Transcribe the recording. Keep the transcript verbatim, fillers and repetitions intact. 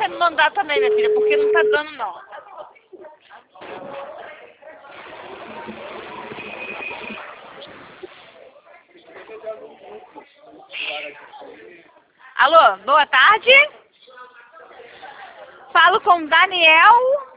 você me mandar também, minha filha, porque não tá dando, não. Alô, boa tarde. Falo com Daniel.